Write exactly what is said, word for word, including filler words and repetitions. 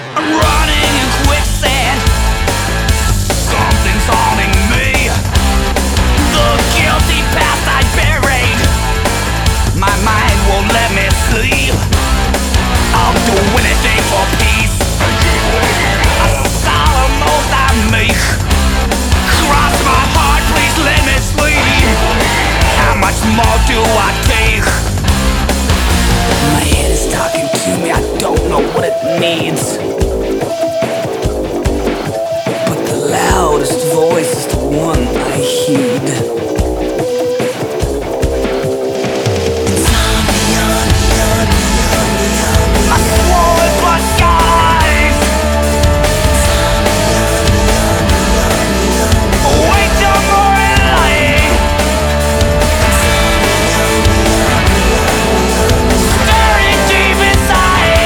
I'm running in quicksand. Something's haunting me. The guilty past I buried. My mind won't let me see. I'll do anything for peace. A solemn oath I make. Cross my heart, please let me sleep. How much more do I take? My head is talking to me, I don't know what it means.